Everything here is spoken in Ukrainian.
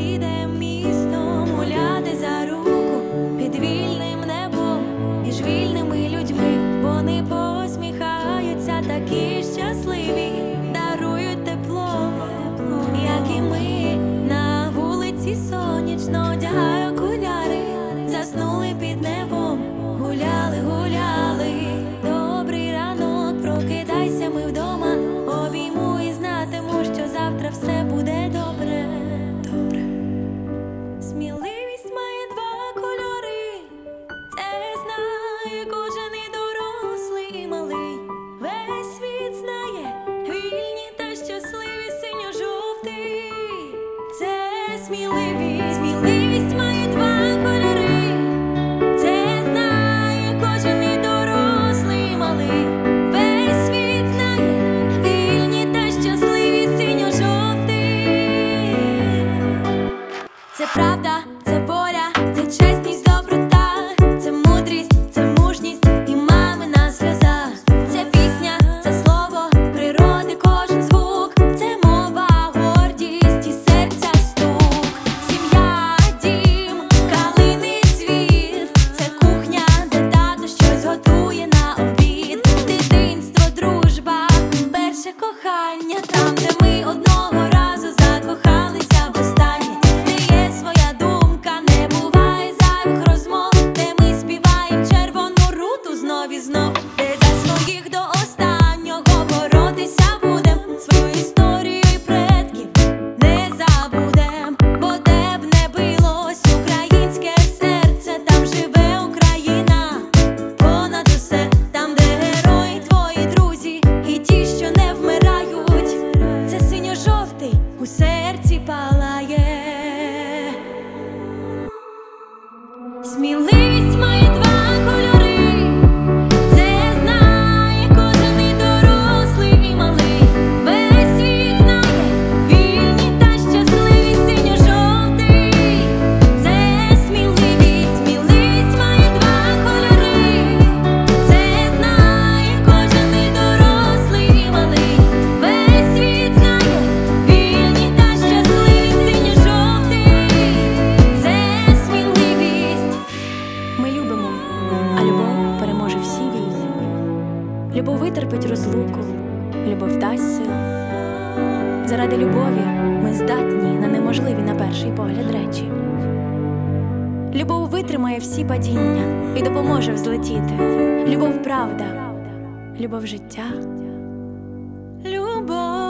підем містом гуляти за руку під вільним небом між вільними людьми. Вони посміхаються, такі щасливі, дарують тепло, як і ми. На вулиці сонячно, одягаю окуляри, заснули під небом, гуляли, гуляли. Добрий ранок, прокидайся, ми вдома, обійму і знатиму, що завтра все буде добре. Добре. Сміливість має два кольори, це знає кожен і дорослий, і малий. Весь світ знає, вільні та щасливі, синьо-жовтий. Це сміливість, сміливість має два кольори, це знає кожен і дорослий, і малий. Весь світ знає, вільні та щасливі, синьо-жовтий. Це правда, це воля, це чесність, доброта, це мудрість, це мужність і мамина сльоза. Це пісня, це слово природи, кожен звук, це мова, гордість і серця стук. Сім'я, дім, калини, цвіт, це кухня, де тато щось готує на обід. Дитинство, дружба, перше кохання, там, де ми одного разу закохалися востаннє. Де є своя думка, не буває зайвих розмов, де ми співаєм червону руту знов і знов, де за своїх до останнього боротися будем, свою історію і предків не забудем. Бо де б не билось українське серце, там живе Україна понад усе. Там, де герої твої друзі і ті, що не вмирають, це синьо-жовтий у серці палає. Сміливість має два кольори, це знає кожен і дорослий, і малий. Весь світ знає, вільні та щасливі, синьо-жовтий. Це сміливість, сміливість має два кольори, це знає кожен і дорослий, і малий. Весь світ знає, вільні та щасливі, синьо-жовтий. Це сміливість. Ми любимо, а любов переможе всі війни. Любов витерпить розлуку, любов дасть сил. Заради любові ми здатні на неможливі на перший погляд речі. Любов витримає всі падіння і допоможе взлетіти. Любов правда, любов життя. Любов.